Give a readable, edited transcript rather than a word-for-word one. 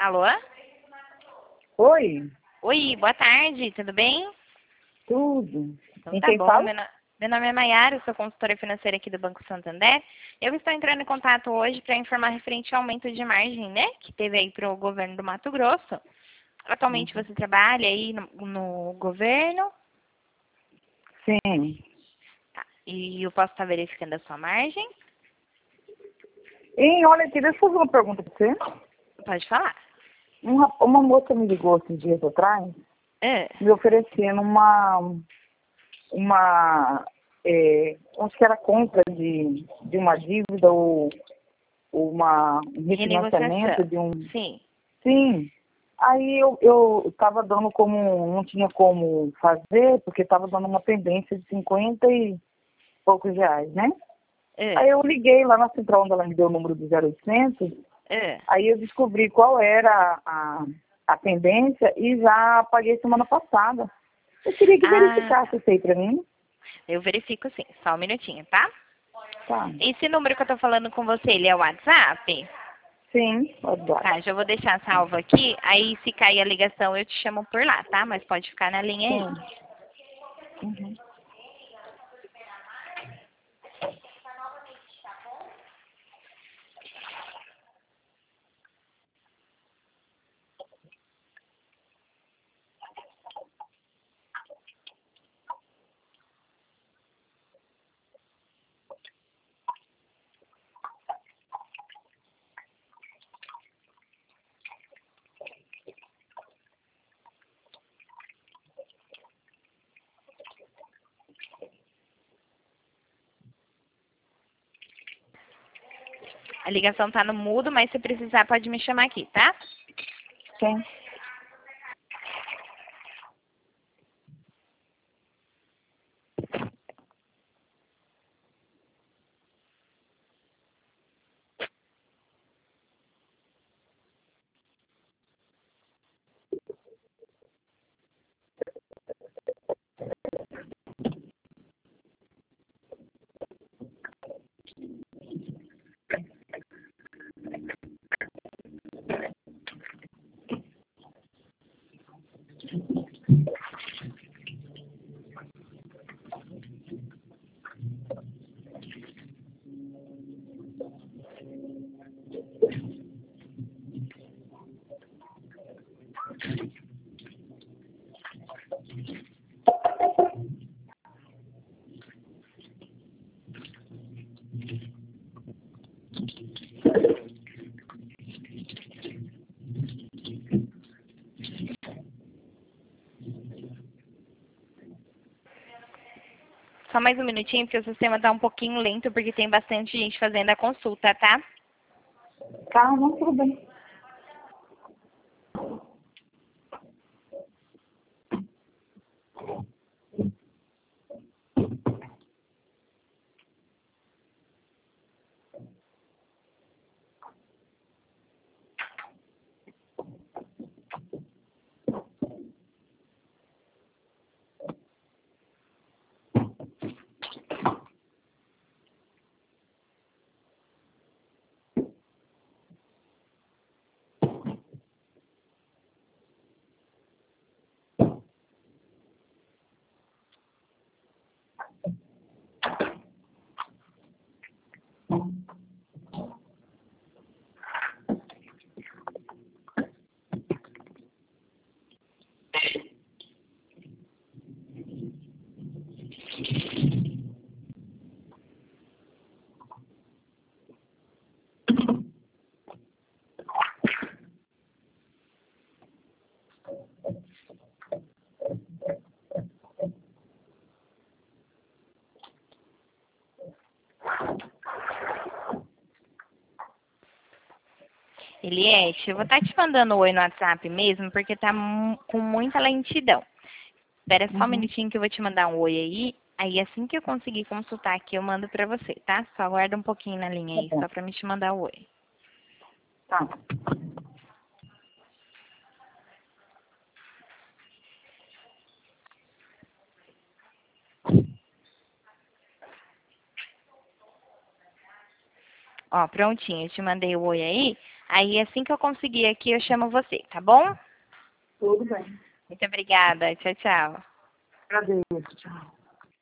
Alô? Oi, Oi, boa tarde, tudo bem? tudo. Então Em tá quem bom, fala? meu nome é Maiara, eu sou consultora financeira aqui do Banco Santander. Eu estou entrando em contato hoje para informar referente ao aumento de margem, né, que teve aí para o governo do Mato Grosso. Atualmente você trabalha aí no governo, Sim. tá, e eu posso estar verificando a sua margem? E olha aqui, deixa eu fazer uma pergunta para você. Pode falar. Uma moça me ligou esses dias atrás, É. me oferecendo acho que era compra de uma dívida ou um refinanciamento Renegociação. de um. Sim. Sim. Aí eu estava dando como, não tinha como fazer, porque estava dando uma pendência de 50 e poucos reais, né? É. Aí eu liguei lá na central onde ela me deu o número do 0800, É. aí eu descobri qual era a pendência e já paguei semana passada. Eu queria que Ah, verificasse tá. isso aí para mim. Eu verifico sim. Só um minutinho, tá? Tá. Esse número que eu tô falando com você, ele é o WhatsApp? Sim, pode dar. Tá, já vou deixar salvo aqui. Aí, se cair a ligação, eu te chamo por lá, tá? Mas pode ficar na linha aí. Sim. Uhum. A ligação tá no mudo, mas se precisar, pode me chamar aqui, tá? Sim. Só mais um minutinho, porque o sistema tá um pouquinho lento, porque tem bastante gente fazendo a consulta, tá? Tá, não, tudo bem. Eliette, eu vou estar te mandando oi no WhatsApp mesmo, porque tá com muita lentidão. Espera só um Uhum. minutinho que eu vou te mandar um oi aí. Aí, assim que eu conseguir consultar aqui, eu mando pra você, tá? Só aguarda um pouquinho na linha Tá aí, bom. só pra me te mandar o oi. Tá. Ó, prontinho, eu te mandei o oi aí. Aí assim que eu conseguir aqui, eu chamo você, tá bom? Tudo bem. Muito obrigada. Tchau, tchau. Agradeço. Tchau.